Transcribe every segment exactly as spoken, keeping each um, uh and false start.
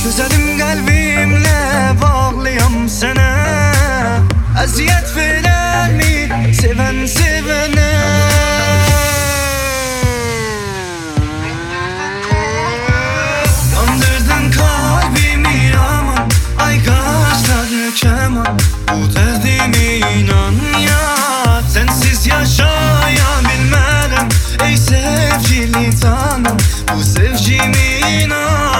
Güzelim kalbimle bağlıyam sana. Eziyet veren mi seven sevene? Yandırdın kalbimi aman, ay kaşlarını keman. Bu derdime inan ya, sensiz yaşayabilmedim. Ey sevgili tanem, bu sevgime inan.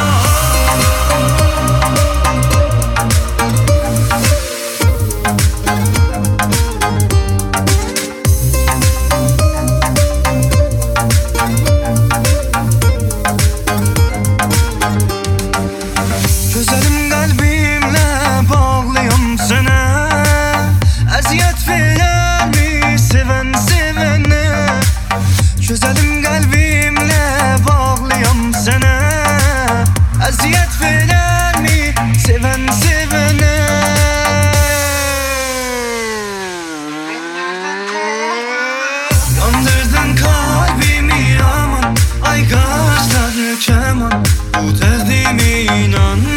Güzelim kalbimle bağlıyam sana. Eziyet veren mi seven sevene? Güzelim kalbimle bağlıyam sana. Eziyet veren mi seven sevene? Yandırdın kalbimi aman, ay kaşlarını keman. Bu derdime inan